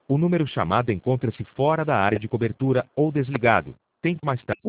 O número chamado encontra-se fora da área de cobertura ou desligado. Tente mais tarde.